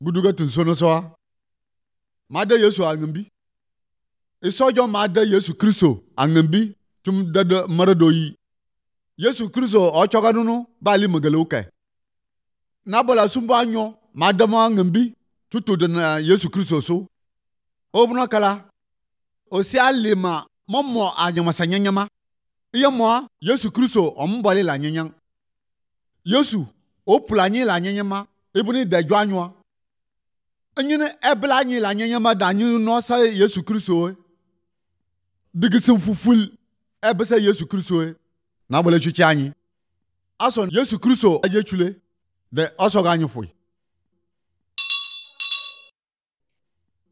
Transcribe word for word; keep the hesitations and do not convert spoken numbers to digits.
Buduga tun sono soa. Mada Yesu angambi. Isojo mada Yesu Kristo angambi tum dada maradoyi. Yesu Kristo ochoganunu bali magaluke. Nabola sumba anyo madama angambi tutu dana Yesu Kristo so. Obuna kala. Osi alima momo anyama sanyanyama. Iya mo Yesu Kristo ombali la nyanyang. Yesu opulanye la nyanyama ibuni dejo anyo. Anyine eblanyi la nyanyama danyu no sa Yesu Kristo. Digisim fuful ebesa Yesu Kristo. Na bole chuchi anyi. Ason Yesu Kristo ajechule de osoganyu fui.